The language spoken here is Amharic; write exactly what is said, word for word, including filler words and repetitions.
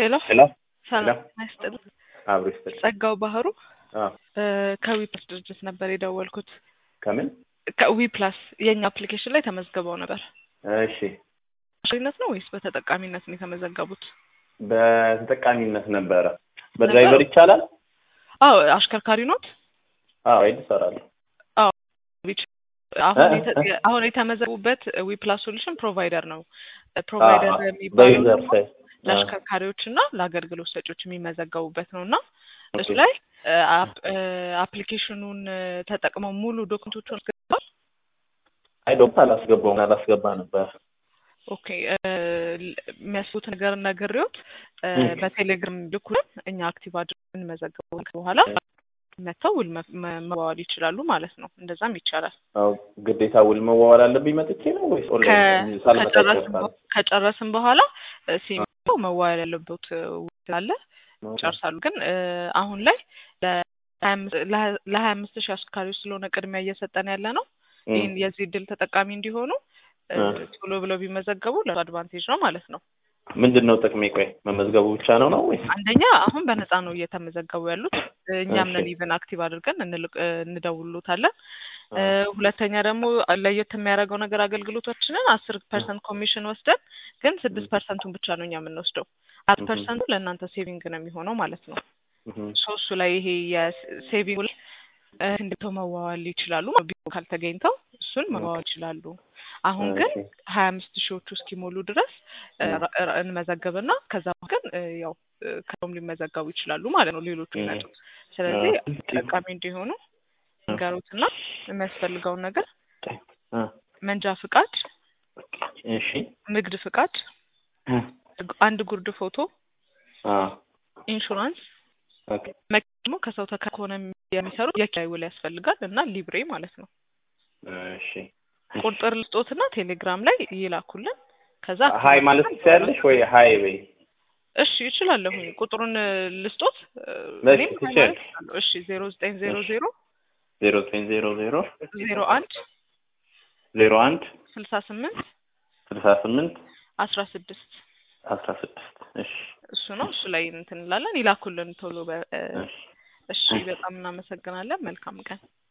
ሄሎ ሄሎ ሰላም አይስጥል አብሮ ይስጥል ጸጋው ባህሩ አዎ ከዊ ፕላስ ድርጅት ነበር የደወልኩት ከምን ከዊ ፕላስ የኛ አፕሊኬሽን ላይ ተመዝግበው ነበር እሺ አሽከርካሪነት ነው ወይስ በተጠቃሚነት ነው የተመዘገቡት በተጠቃሚነት ነበር በድራይቨር ይቻላል አዎ አሽከርካሪ ኖት አዎ ይሰራል አዎ አሁን አሁን የተመዘገቡበት ዊ ፕላስ ሶሉሽን ፕሮቫይደር ነው ፕሮቫይደር የሚባለው ለአሽከርካሪዎችና ለአገልግሎት ሰጪዎች የሚመዘገቡበት ነውና እሱ ላይ አፕሊኬሽኑን ተጠቅመው ሙሉ ዶክመንቶቹን አስገባል አይ ዶክመንት አላስገባውም አላስገባ ነበር ኦኬ የሚያስቡት ነገር ነገርዮት በቴሌግራም ልኩን እኛ አክቲቭ አድርገን መዘገበው በኋላ መተው ውል መዋዋል ይችላሉ ማለት ነው እንደዛም ይቻላል አው ግዴታ ውል መዋዋል አለብኝ መጥቼ ነው ወይስ ኦንላይን ሳልመጣ ከጨረስን በኋላ ሲሚቶ መዋዋል ያለበት ውል አለ ጨርሳሉ ግን አሁን ላይ ለ ለ25 ሺህ አሽከርካሪዎች ስለሆነ ቅድሚያ እየሰጠን ያለ ነው ይሄን የዚህ ድል ተጠቃሚ እንዲሆኑ ቶሎ ብለው ቢመዘገቡ ለአድቫንቴጅ ነው ማለት ነው ምንድነው ጥቅሜ ቆይ መመዝገቡ ብቻ ነው ነው ወይስ አንደኛ አሁን በነፃ ነው እየተመዘገቡ ያሉት እኛም ነን ኢቨን አክቲቭ አድርገን እንደውሉታለን ሁለተኛ ደግሞ ለየት የሚያደርገው ነገር አገልግሎታችንን አስር ፐርሰንት ኮሚሽን ወስደን ግን ስድስት ፐርሰንቱን ብቻ ነው እኛ የምንወስደው አራት ፐርሰንቱ ለእናንተ ሴቪንግ ነው የሚሆነው ማለት ነው ሶስቱ ላይ ይሄ የሴቪንግ እንዴት መዋዋል ይችላሉ ካልተገኝተው እሱን መዋዋል ይችላሉ አሁን ግን ሀያ አምስት ሺዎች እስኪሞሉ ድረስ እንመዘገብና ከዛ ግን ያው ከቶም ሊመዘገቡ ይችላሉ ማለት ነው ሌሎቹ ነጥ ስለዚህ ተጠቃሚ እንዲሆኑ ንገሩትና የሚያስፈልገው ነገር መንጃ ፍቃድ እሺ ንግድ ፍቃድ አንድ ጉርድ ፎቶ ኢንሹራንስ ኦኬ መኪሞ ከሰው ተከሆነ የሚሰሩ የኪራይ ውል ያስፈልጋል እና ሊብሬ ማለት ነው እሺ ቁጥር ልስጦትና ቴሌግራም ላይ ይላኩልን ከዛ ሃይ ማለት ትችላለሽ ወይ ሃይ ወይ እሺ ይችላልሁ ቁጥሩን ልስጦት እሺ ዜሮ ዘጠኝ ዜሮ ዜሮ ዜሮ ዘጠኝ ዜሮ ዜሮ ዜሮ አንድ ዜሮ አንድ ስልሳ ስምንት ስልሳ ስምንት አስራ ስድስት አስራ ስድስት እሺ እሱ ነው እሱ ላይ እንትን እንላለን ይላኩልን ቶሎ እሺ በጣም እናመሰግናለን መልካም ቀን